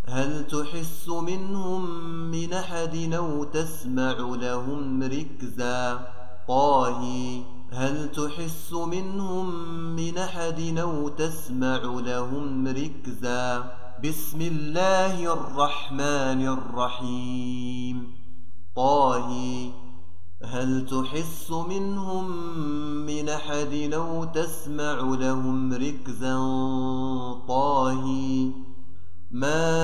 هل تحس منهم من أحد أو تسمع لهم ركزا طه هل تحس منهم من أحد أو تسمع لهم ركزا بسم الله الرحمن الرحيم طه هل تحس منهم من أحد أو تسمع لهم ركزا طه ما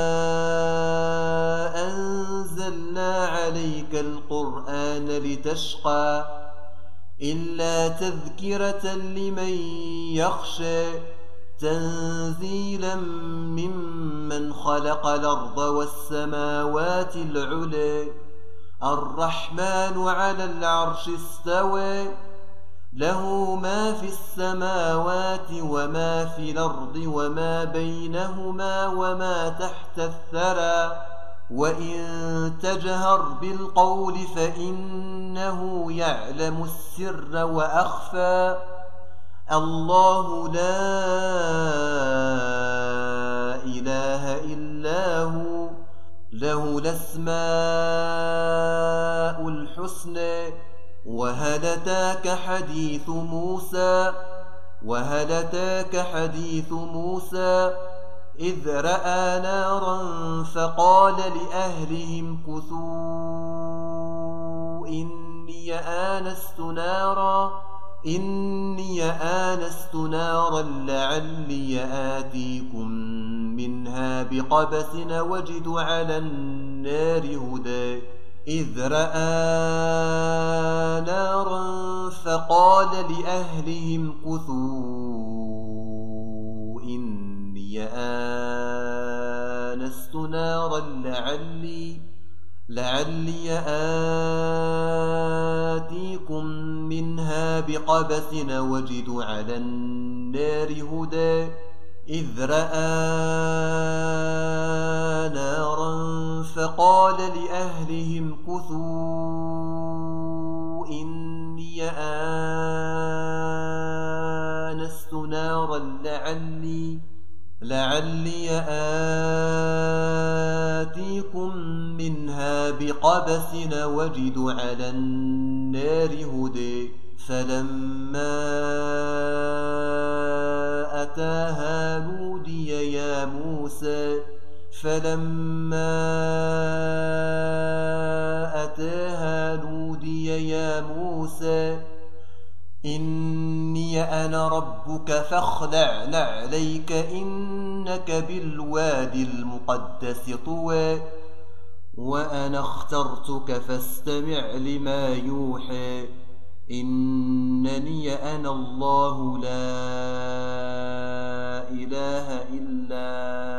أنزلنا عليك القرآن لتشقى إلا تذكرة لمن يخشى تنزيلا ممن خلق الأرض والسماوات العلى الرحمن على العرش استوى له ما في السماوات وما في الأرض وما بينهما وما تحت الثرى وإن تجهر بالقول فإنه يعلم السر وأخفى الله لا إله إلا هو له الأسماء الحسنى وهل أتاك حديث موسى إذ رأى نارا فقال لأهلهم كثوا إني آنست نارا لعلي آتيكم منها بقبس وجد على النار هدى إذ رأى نارا فقال لأهلهم كثوا إني آنست نارا لعلي آتيكم منها بقبس وجد على النار هدى إذ رأى نارا فقال لأهلهم كثوا إني آنست نارا لعلي آتيكم منها بقبس وجد على النار هدى فلما أتاها نودي يا موسى إني أنا ربك فاخلع نعليك إنك بالوادي المقدس طوى وأنا اخترتك فاستمع لما يوحى إنني أنا الله لا إله إلا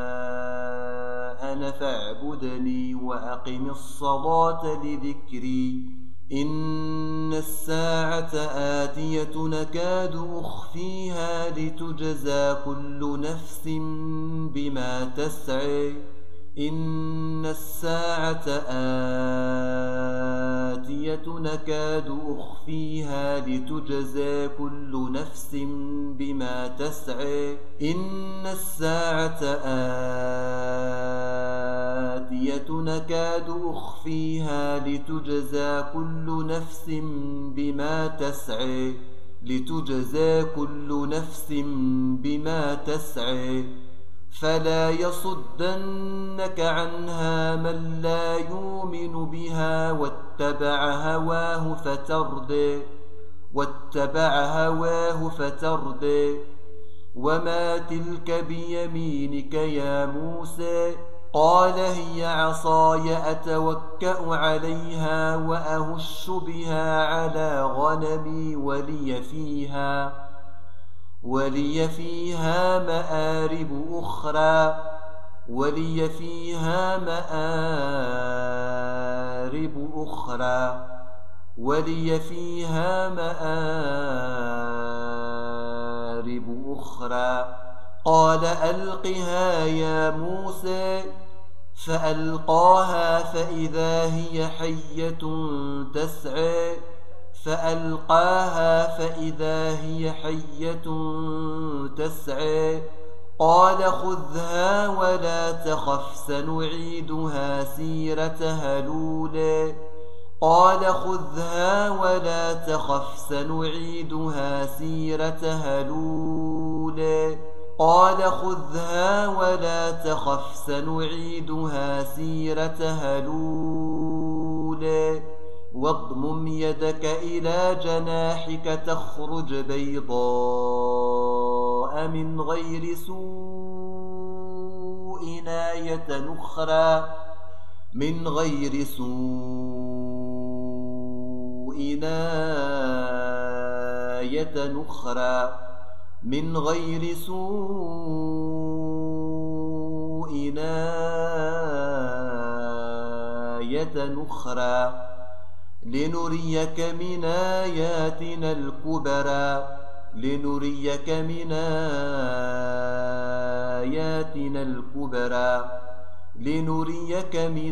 أنا فاعبدني وأقم الصلاة لذكري إن الساعة آتية نكاد أخفيها لتجزى كل نفس بما تسعى إن الساعة آتية نكاد أخفيها لتجزى كل نفس بما تسعى إن الساعة آتية نكاد أخفيها لتجزى كل نفس بما تسعى فلا يصدنك عنها من لا يؤمن بها واتبع هواه فتردى وما تلك بيمينك يا موسى قال هي عصاي أتوكأ عليها وأهش بها على غنمي ولي فيها مآرب أخرى قال ألقها يا موسى فألقاها فإذا هي حية تسعى قال خذها ولا تخف سنعيدها سيرتها الأولى قال خذها ولا تخف سنعيدها سيرتها الأولى قال خذها ولا تخف سنعيدها سيرتها الأولى واضمم يدك إلى جناحك تخرج بيضاء من غير سوء آية أخرى من غير سوء آية أخرى من غير سوء آية أخرى لنريك من آياتنا الكبرى لنريك من آياتنا الكبرى لنريك من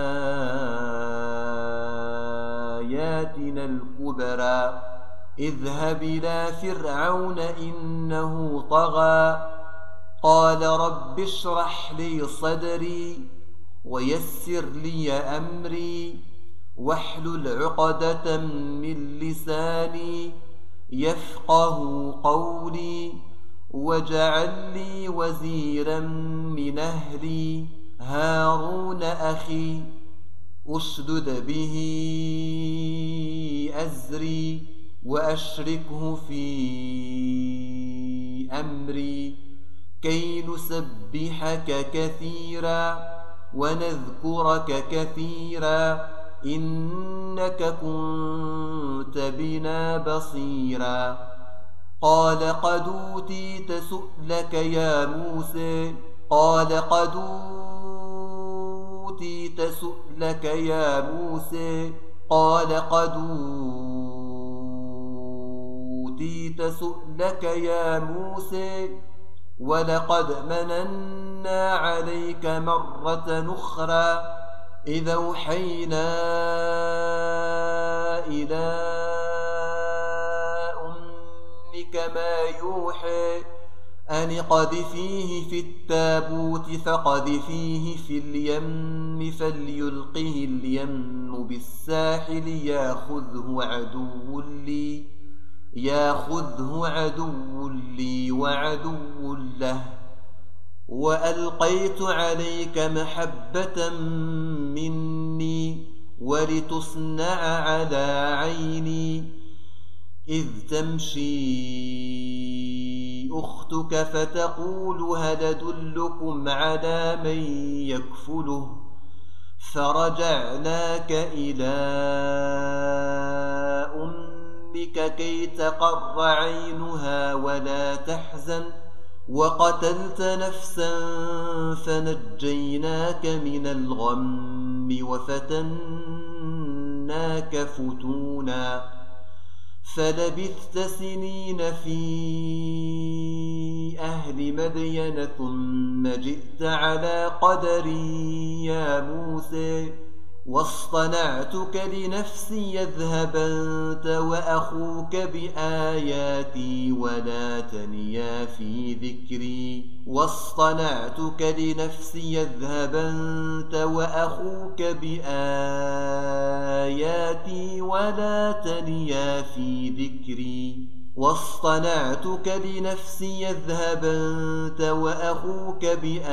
آياتنا الكبرى اذهب إلى فرعون إنه طغى قال رب اشرح لي صدري ويسر لي أمري واحلل عقدة من لساني يفقه قولي واجعل لي وزيرا من أهلي هارون أخي أشدد به أزري وأشركه في أمري كي نسبحك كثيرا ونذكرك كثيرا إنك كنت بنا بصيرا قال قد أوتيت سؤلك يا موسى قال قد أوتيت سؤلك يا موسى قال قد أوتيت سؤلك يا موسى ولقد مننا عليك مرة أخرى إذا أوحينا إلى أمك ما يوحى أن اقذفيه في التابوت فقذفيه في اليم فليلقه اليم بالساحل ياخذه عدو لي وعدو له وألقيت عليك محبة مني ولتصنع على عيني إذ تمشي أختك فتقول هل أدلكم على من يكفله فرجعناك إلى أمك كي تقر عينها ولا تحزن وقتلت نفسا فنجيناك من الغم وفتناك فتونا فلبثت سنين في أهل مدين ثم جئت على قدري يا موسى واصطنعتك لنفسي اذهب أنت وأخوك بآياتي ولا تنيا في ذكري واصطنعتك لنفسي اذهب أنت وأخوك بآياتي ولا تنيا في ذكري واصطنعتك لنفسي اذهب أنت وأخوك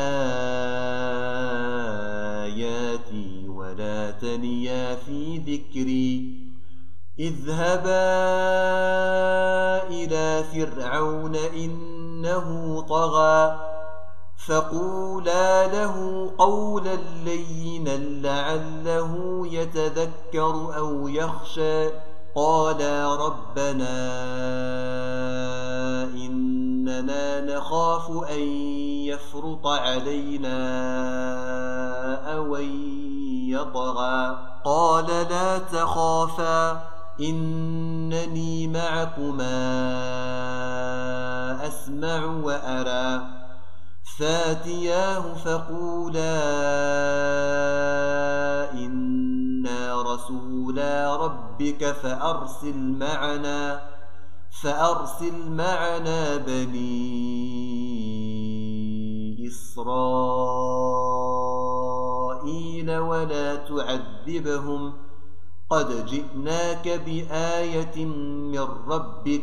بآياتي ولا تنيا في ذكري اذهبا إلى فرعون إنه طغى فقولا له قولا لينا لعله يتذكر أو يخشى قالا ربنا إننا نخاف أن يفرط علينا أو أن يطغى قال لا تخافا إنني معكما أسمع وأرى فاتياه فقولا إنا رسولا ربك فأرسل معنا بني إسرائيل ولا تعذبهم قد جئناك بآية من ربك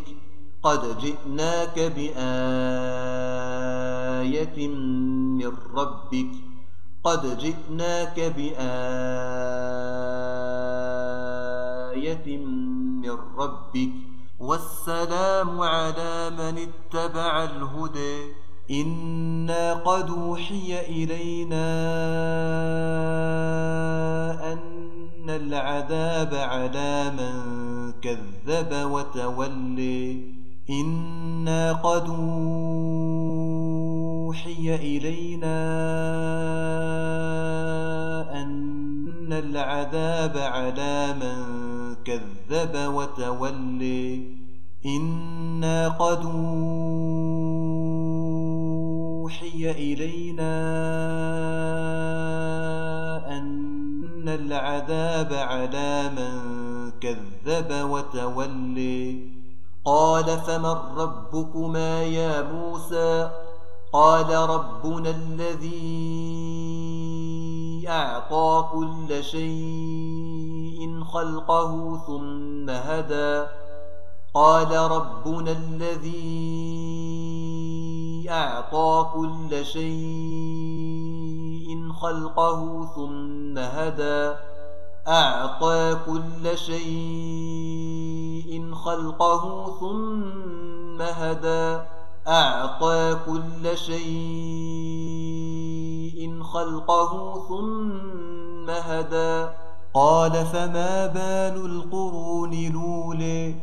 والسلام على من اتبع الهدى إنا قد أوحي إلينا أن العذاب على من كذب وتولى إنا قد أوحي إلينا أن العذاب على من كذب وتولى إنا قد أوحي إلينا أن العذاب على من كذب وتولى قال فمن ربكما يا موسى قال ربنا الذي أعطى كل شيء خلقه ثم هدى أعطى كل شيء خلقه ثم هدى قال فما بال القرون الأولى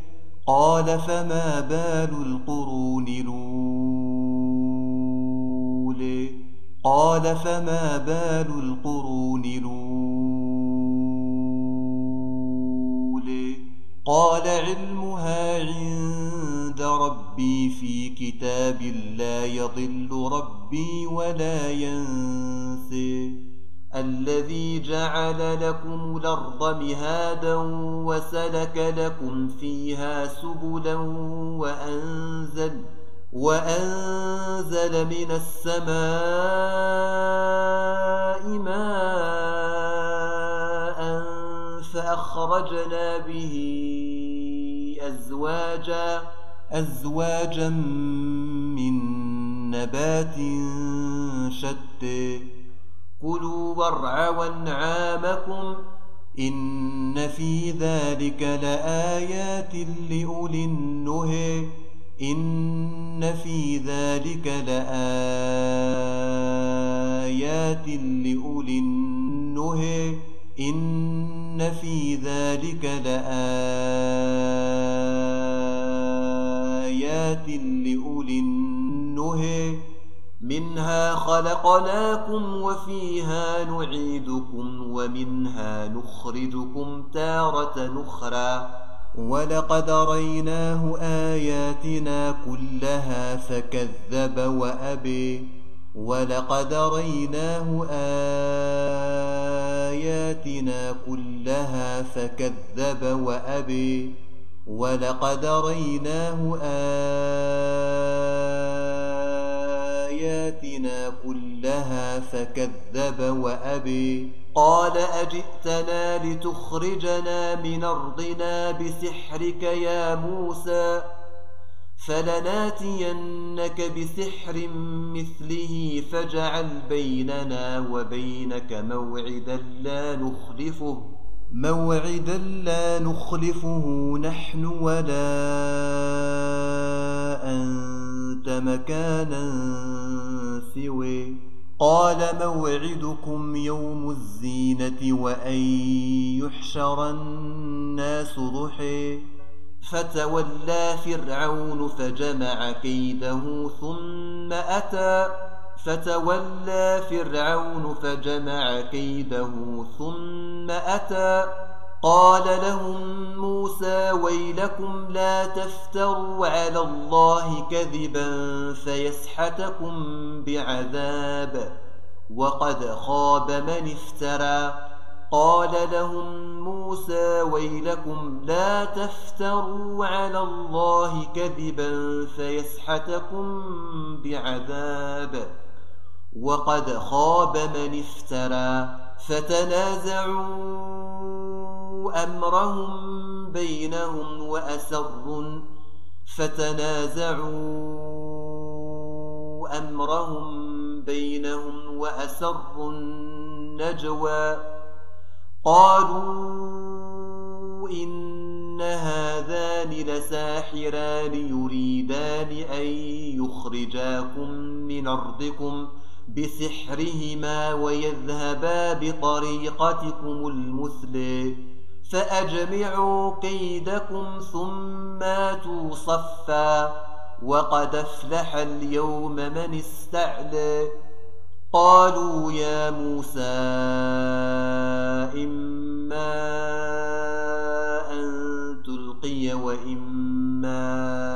قال علمها عند ربي في كتاب لا يضل ربي ولا ينسى الذي جعل لكم الأرض مهادا وسلك لكم فيها سبلا وأنزل من السماء ماء فأخرجنا به أزواجا من نبات شتى كلوا وارعوا أنعامكم إن في ذلك لآيات لأولي النهى منها خلقناكم وفيها نعيدكم ومنها نخرجكم تارة أخرى ولقد ريناه آياتنا كلها فكذب وأبي قال أجئتنا لتخرجنا من أرضنا بسحرك يا موسى فلناتينك بسحر مثله فاجعل بيننا وبينك موعدا لا نخلفه نحن ولا أنت مكانا سوى قال موعدكم يوم الزينة وأن يحشر الناس ضحى فتولى فرعون فجمع كيده ثم أتى قال لهم موسى ويلكم لا تفتروا على الله كذبا فيسحتكم بعذاب وقد خاب من افترى قال لهم موسى ويلكم لا تفتروا على الله كذبا فيسحتكم بعذاب وقد خاب من افترى فتنازعوا أمرهم بينهم وأسروا النجوى قالوا إن هذان لساحران يريدان أن يخرجاكم من أرضكم بسحرهما ويذهبا بطريقتكم المثلى فأجمعوا كيدكم ثم آتوا صفا وقد أفلح اليوم من استعلى قالوا يا موسى إما أن تلقي وإما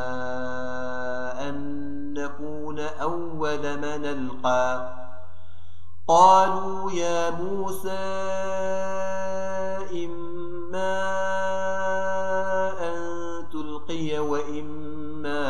أن نكون أول من ألقى قالوا يا موسى إما أن تلقي وإما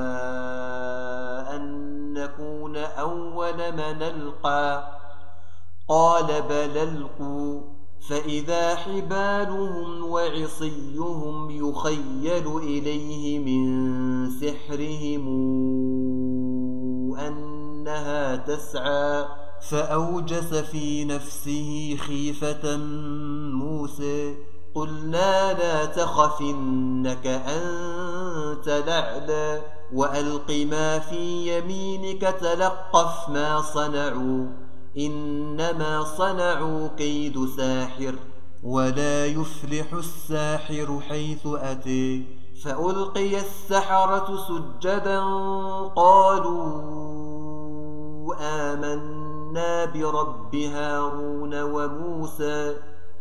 أن نكون أول من ألقى قال بل ألقوا فإذا حبالهم وعصيهم يخيل إليه من سحرهم أنها تسعى فأوجس في نفسه خيفة موسى قلنا لا تخف إنك أنت الأعلى وألق ما في يمينك تلقف ما صنعوا إنما صنعوا كيد ساحر ولا يفلح الساحر حيث أتي فألقي السحرة سجدا قالوا آمنا برب هارون وموسى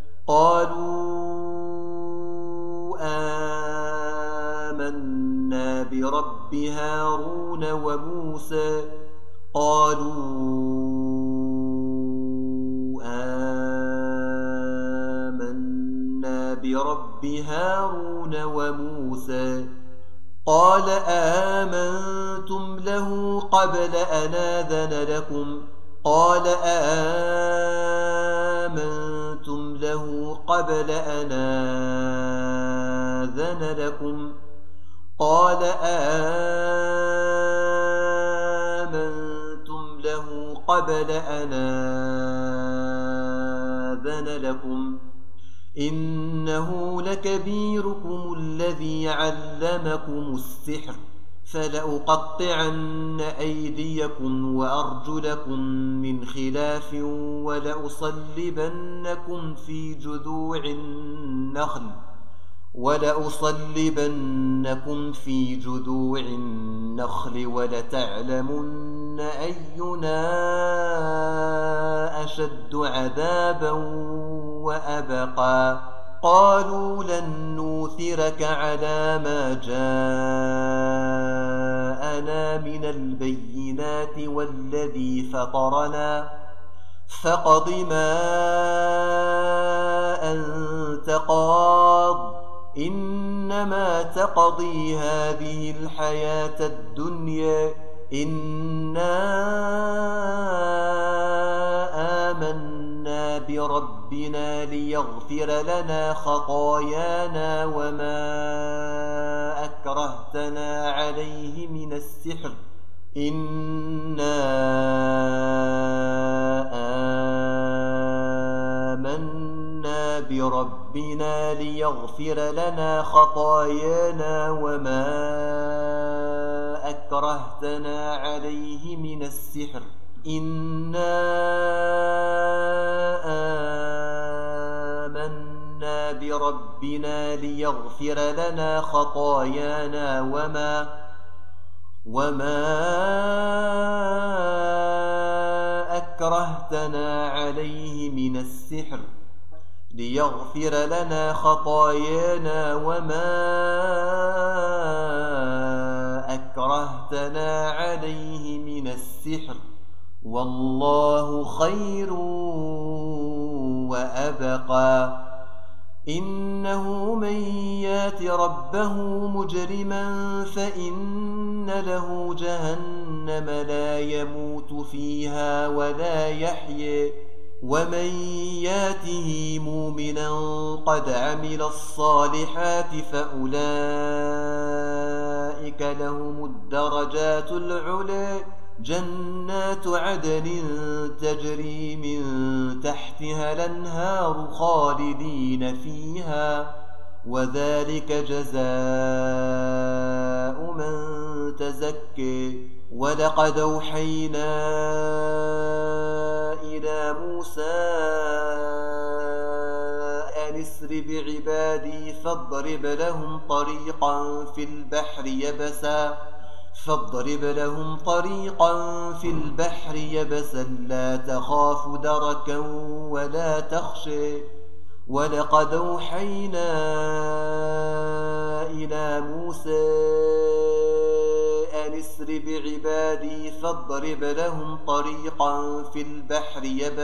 قال آمنتم له قبل أن آذن لكم إنه لكبيركم الذي علمكم السحر فلأقطعن أيديكم وأرجلكم من خلاف ولأصلبنكم في جذوع النخل ولتعلمن أينا أشد عذابا وأبقى قالوا لن نوثرك على ما جاءنا من البينات والذي فطرنا فاقض ما أنت قاض إنما تقضي هذه الحياة الدنيا إنا آمنا بربنا ليغفر لنا خطايانا وما أكرهتنا عليه من السحر إنا آمنا بربنا ليغفر لنا خطايانا وما أكرهتنا عليه من السحر إنا آمنا بربنا ليغفر لنا خطايانا وما أكرهتنا عليه من السحر والله خير وأبقى إنه من يات ربه مجرما فإن له جهنم لا يموت فيها ولا يحيى ومن ياته مؤمنا قد عمل الصالحات فأولئك لهم الدرجات العلى جنات عدن تجري من تحتها الأنهار خالدين فيها وذلك جزاء من تزكى ولقد أوحينا إلى موسى أن اسر بعبادي فاضرب لهم طريقا في البحر يبسا لا تخاف دركا ولا تخشى ولقد أوحينا إلى موسى أن اسر بعبادي فاضرب لهم طريقا في البحر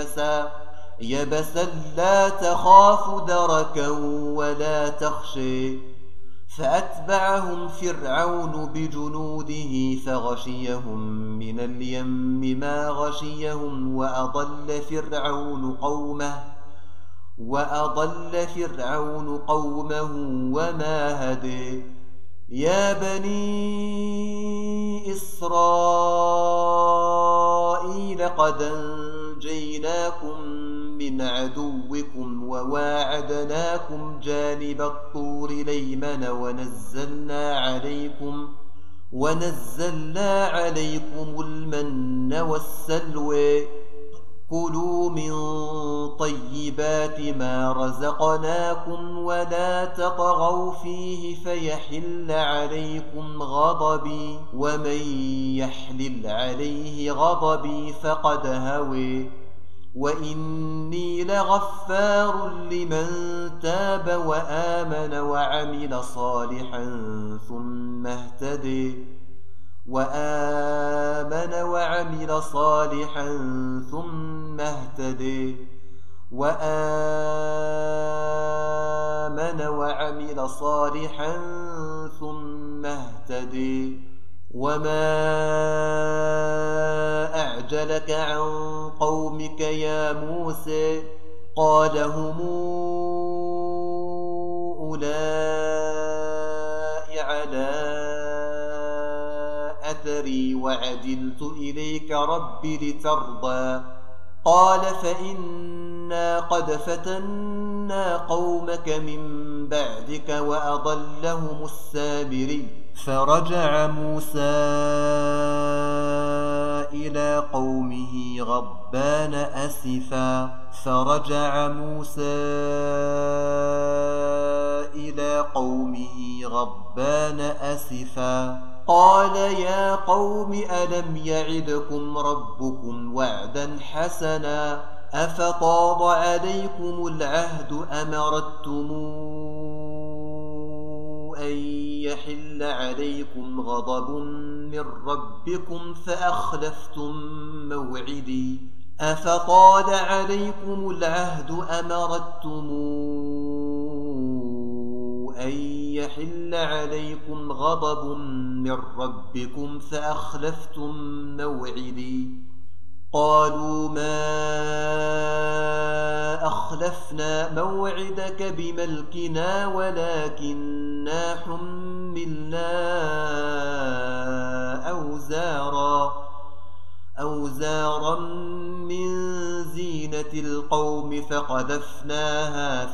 يبسا لا تخاف دركا ولا تخشى فأتبعهم فرعون بجنوده فغشيهم من اليم ما غشيهم وأضل فرعون قومه وما هدي يا بني إسرائيل قد أنجيناكم من عدوكم وواعدناكم جانب الطور الأيمن ونزلنا عليكم المن والسلوى كلوا من طيبات ما رزقناكم ولا تطغوا فيه فيحل عليكم غضبي ومن يحلل عليه غضبي فقد هوى وإني لغفار لمن تاب وآمن وعمل صالحا ثم اهتدى وما أعجلك عن قومك يا موسى قال هم أولئك على أثري وعجلت إليك رب لترضى قال فإنا قد فتنا قومك من بعدك وأضلهم السامري فرجع موسى إلى قومه غضبان أسفا قال يا قوم ألم يعدكم ربكم وعدا حسنا أفطال عليكم العهد أم أردتم أن يحل عليكم غضب من ربكم فأخلفتم موعدي أفطال عليكم العهد أم أردتم أن يحل عليكم غضب من ربكم فأخلفتم موعدي قالوا ما أخلفنا موعدك بملكنا ولكننا حملنا أوزارا من زينة القوم فقذفناها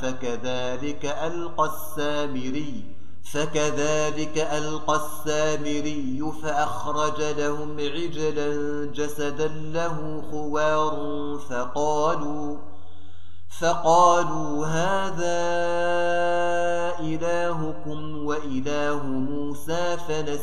فكذلك ألقى السامري فأخرج لهم عجلا جسدا له خوار فقالوا هذا إلهكم وإله موسى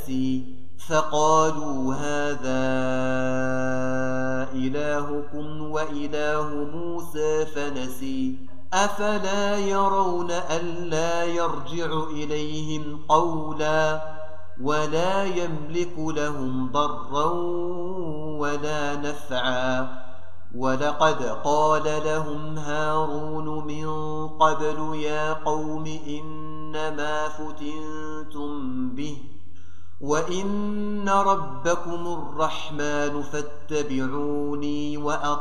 فنسي أفلا يرون ألا يرجع إليهم قولا ولا يملك لهم ضرا ولا نفعا ولقد قال لهم هارون من قبل يا قوم إنما فتنتم به وإن ربكم الرحمن فاتبعوني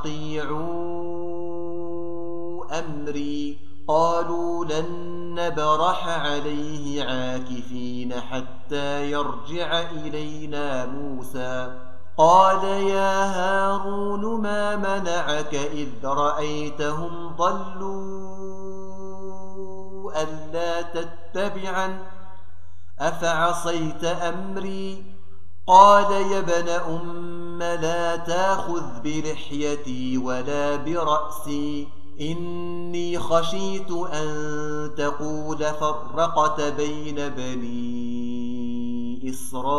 وأطيعوا أمري. قالوا لن نبرح عليه عاكفين حتى يرجع إلينا موسى. قال يا هارون ما منعك إذ رأيتهم ضلوا ألا تتبعن أفعصيت أمري؟ قال يا ابن أم لا تأخذ بلحيتي ولا برأسي إني خشيت أن تقول فرقت بين بني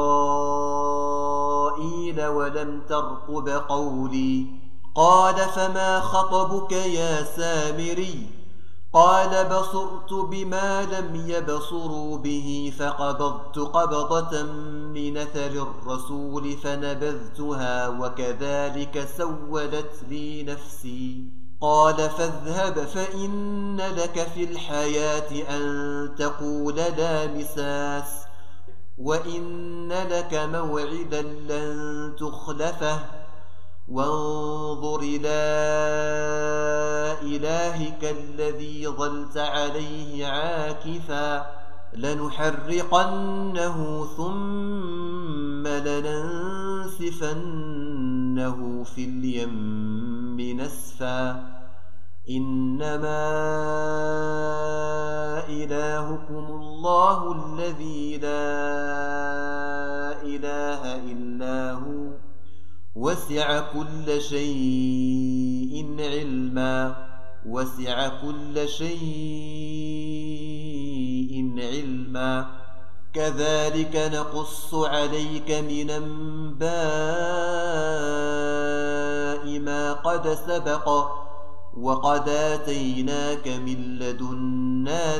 إسرائيل ولم ترقب قولي. قال فما خطبك يا سامري؟ قال بصرت بما لم يبصروا به فقبضت قبضة من أثر الرسول فنبذتها وكذلك سولت لي نفسي. قال فاذهب فإن لك في الحياة أن تقول لا مساس وإن لك موعدا لن تخلفه وانظر إلى إلهك الذي ظلت عليه عاكفا لنحرقنه ثم لننسفنه في اليم نسفا إنما إلهكم الله الذي لا إله إلا هو وسع كل شيء علما وسع كل شيء علما. كذلك نقص عليك من أنباء ما قد سبق وقد آتيناك من لدنا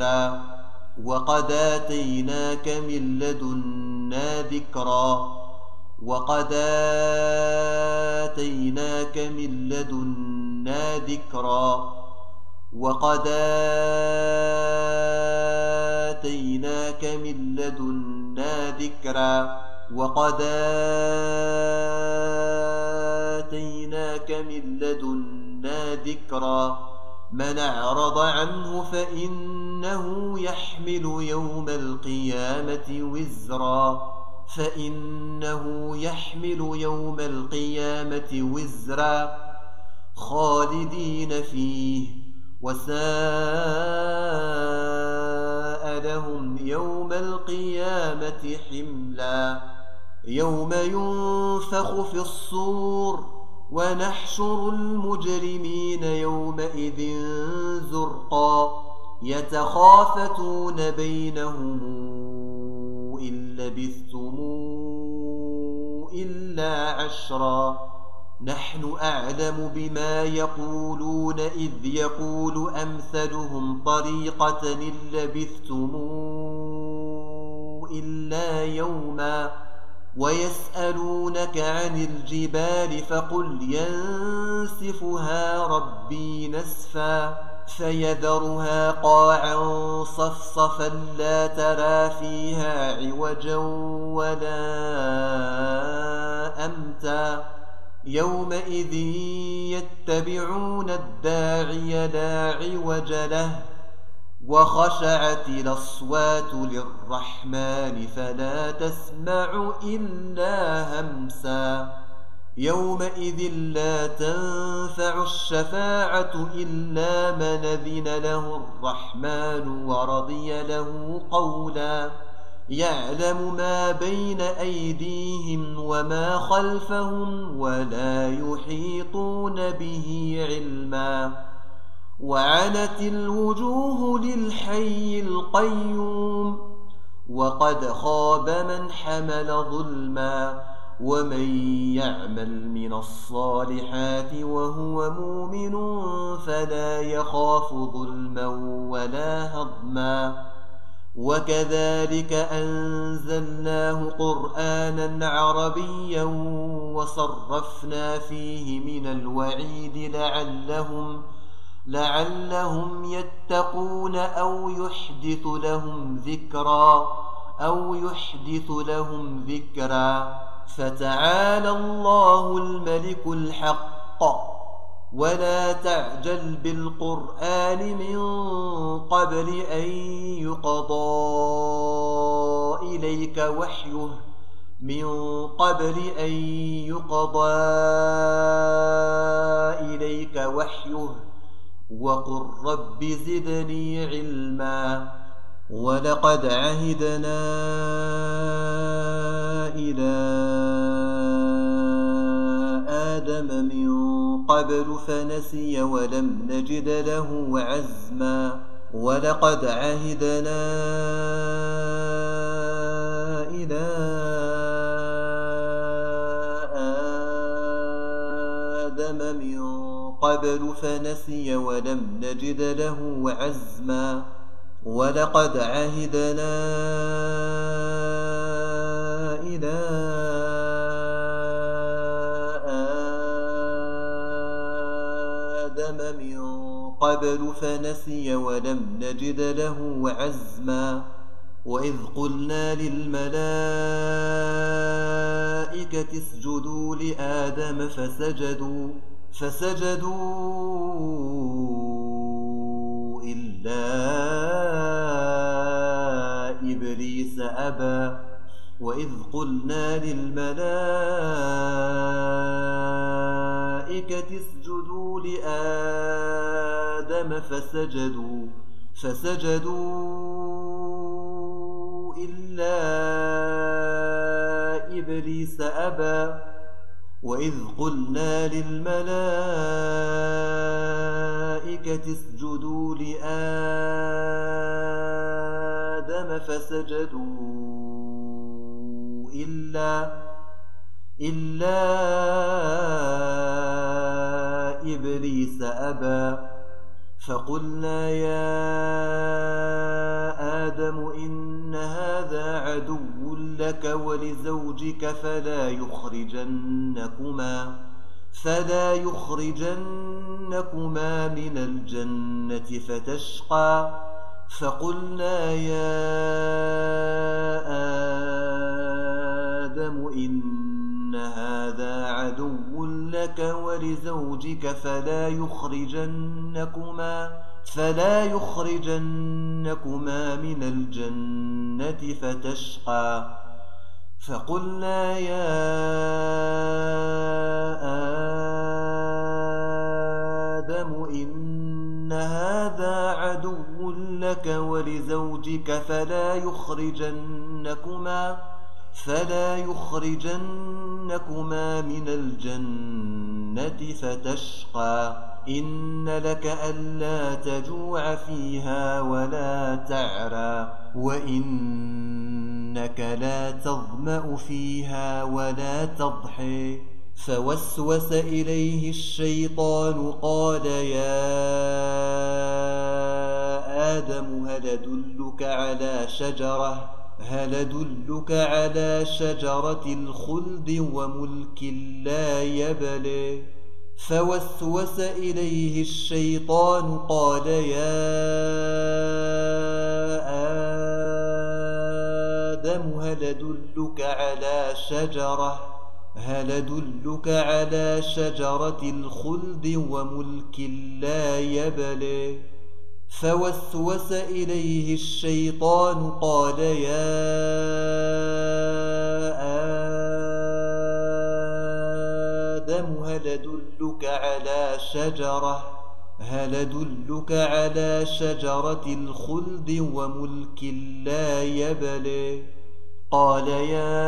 ذكرا وقد آتيناك من لدنا ذكرا من أعرض عنه فإنه يحمل يوم القيامة وزرا خالدين فيه وساء لهم يوم القيامة حملا. يوم ينفخ في الصور ونحشر المجرمين يومئذ زرقا يتخافتون بينهم إن لبثتم إلا عشرا نحن أعلم بما يقولون إذ يقول أمثلهم طريقة إن لبثتم إلا يوما ويسألونك عن الجبال فقل ينسفها ربي نسفا فيذرها قاعا صفصفا لا ترى فيها عوجا ولا أمتا. يومئذ يتبعون الداعي لا عوج له وخشعت الأصوات للرحمن فلا تسمع إلا همسا. يومئذ لا تنفع الشفاعة إلا من أذن له الرحمن ورضي له قولا. يعلم ما بين أيديهم وما خلفهم ولا يحيطون به علما. وعنت الوجوه للحي القيوم وقد خاب من حمل ظلما ومن يعمل من الصالحات وهو مؤمن فلا يخاف ظلما ولا هضما. وكذلك أنزلناه قرآنا عربيا وصرفنا فيه من الوعيد لعلهم يتقون أو يحدث لهم ذكرا فتعالى الله الملك الحق ولا تعجل بالقرآن من قبل أن يقضى إليك وحيه وقل رب زدني علما ولقد عهدنا إلى آدم من قبل فنسي ولم نجد له عزما ولقد عهدنا إلى آدم من قبل فنسي ولم نجد له عزما ولقد عهدنا إلى آدم من قبل فنسي ولم نجد له عزما وإذ قلنا للملائكة اسجدوا لآدم فسجدوا إلا إبليس أبى وإذ قلنا للملائكة اسجدوا لآدم فسجدوا إلا إبليس أبى وإذ قلنا للملائكة اسجدوا لآدم فسجدوا إلا إبليس أبى فقلنا يا آدم إن هذا عدو لك ولزوجك فلا يخرجنكما من الجنة فتشقى فقلنا يا آدم إن هذا عدو لك ولزوجك فلا يخرجنكما من الجنة فتشقى فقلنا يا آدم إن هذا عدو لك ولزوجك فلا يخرجنكما من الجنة فتشقى إن لك ألا تجوع فيها ولا تعرى وإنك لا تظمأ فيها ولا تضحي فوسوس إليه الشيطان قال يا آدم هل أدلك على شجرة الخلد وملك لا يبلى فوسوس إليه الشيطان قال يا آدم هل أدلك على شجرة الخلد وملك لا يبلى فوسوس إليه الشيطان قال يا آدم هل أدلك على شجرة الخلد وملك لا يبلى قال يا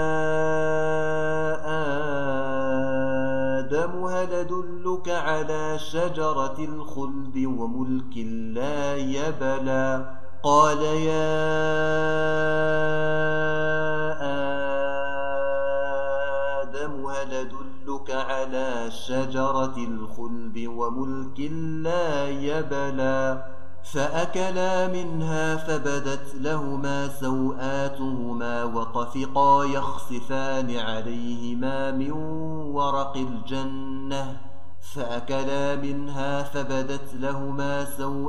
آدم هل أدلك على شجرة الخلد وملك لا يبلى قال يا آدم هل أدلك على شجرة الخلد وملك لا يبلى فأكلا منها فبدت لهما سوآتهما وطفقا يخصفان عليهما من ورق الجنة فأكلا منها فبدت لهما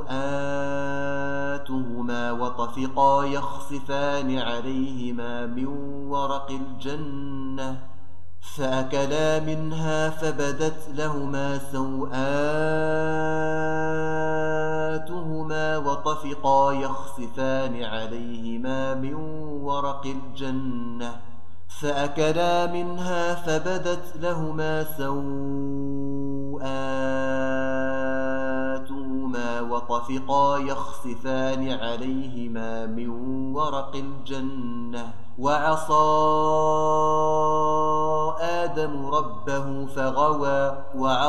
سوآتهما وطفقا يخصفان عليهما من ورق الجنة فأكلا منها فبدت لهما سوآتهما وطفقا يخصفان عليهما من ورق الجنة فأكلا منها فبدت لهما سوآتهما وطفقا يخصفان عليهما من ورق الجنة وعصى آدم ربه فغوى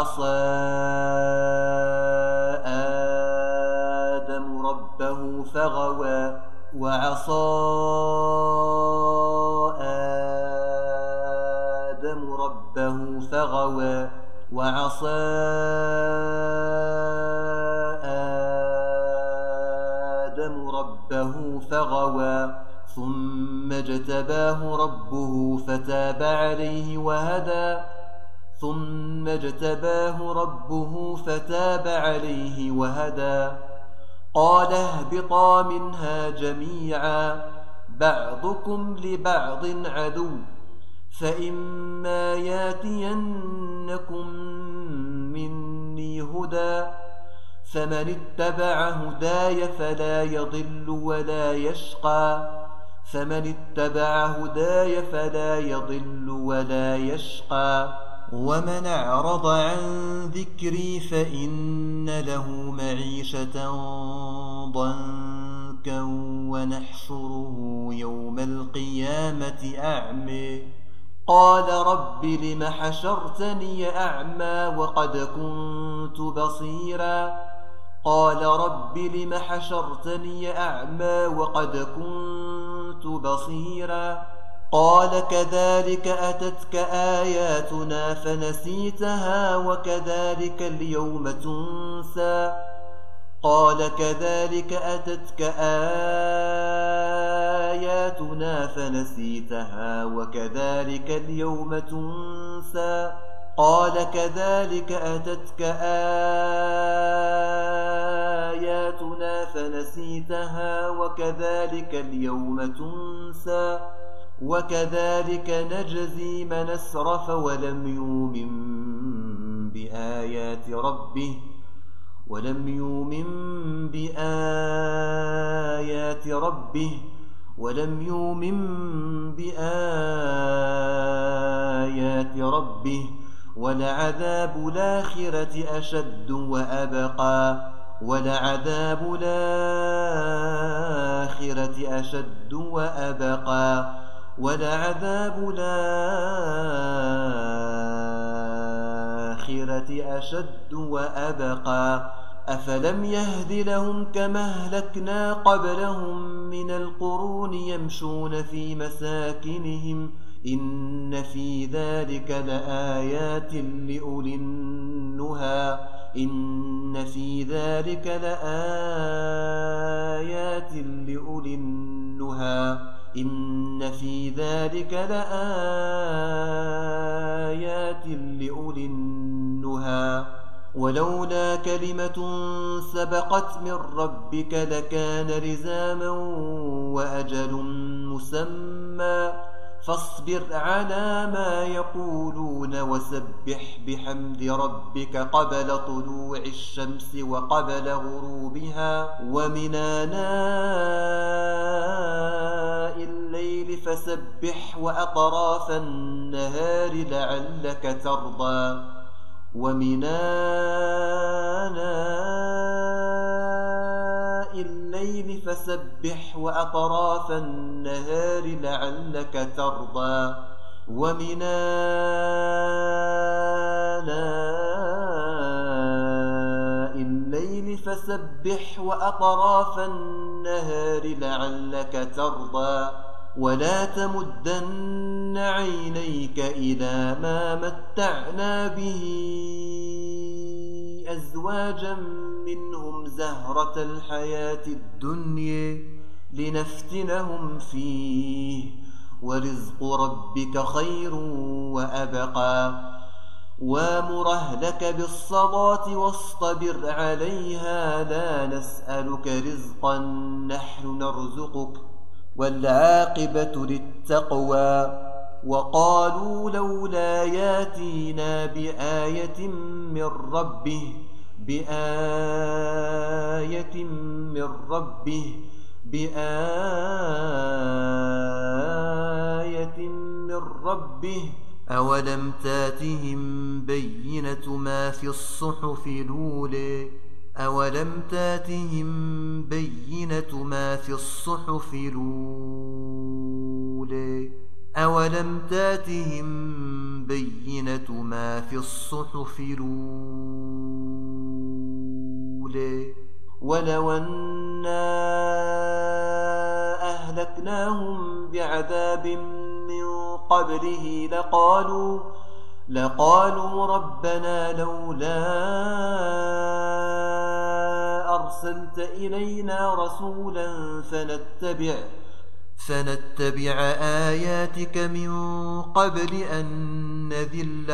ثم اجتباه ربه فتاب عليه وهدى قال اهبطا منها جميعا بعضكم لبعض عدو فإما ياتينكم مني هدى فمن اتبع هداي فلا يضل ولا يشقى ومن أعرض عن ذكري فإن له معيشة ضنكا ونحشره يوم القيامة أعمى قال رب لم حشرتني أعمى وقد كنت بصيرا قال كذلك أتتك آياتنا فنسيتها وكذلك اليوم تنسى وكذلك نجزي من أسرف ولم يؤمن بآيات ربه ولعذاب الآخرة أشد وأبقى أفلم يهد لهم كما أهلكنا قبلهم من القرون يمشون في مساكنهم إن في ذلك لآيات لأولي النهى ولولا كلمة سبقت من ربك لكان لزاما وأجل مسمى فاصبر على ما يقولون وسبح بحمد ربك قبل طلوع الشمس وقبل غروبها ومن آناء الليل فسبح وأطراف النهار لعلك ترضى ومن آناء الليل فسبح وأطراف النهار لعلك ترضى ولا تمدن عينيك إلى ما متعنا به أزواجا منهم زهرة الحياة الدنيا لنفتنهم فيه ورزق ربك خير وأبقى وامر أهلك بالصلاة واصطبر عليها لا نسألك رزقا نحن نرزقك والعاقبة للتقوى وقالوا لولا ياتينا بآية من ربه أولم تاتهم بينة ما في الصحف الأولى ولو أنا أهلكناهم بعذاب من قبله لقالوا ربنا لولا أرسلت إلينا رسولا فنتبع آياتك من قبل أن نذل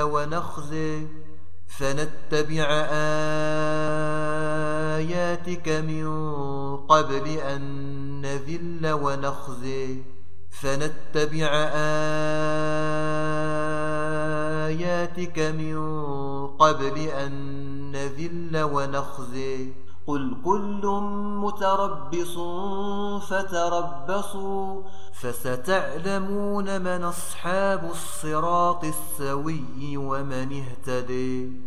ونخزي قل كل متربص فتربصوا فستعلمون من أصحاب الصراط السوي ومن اهتدي.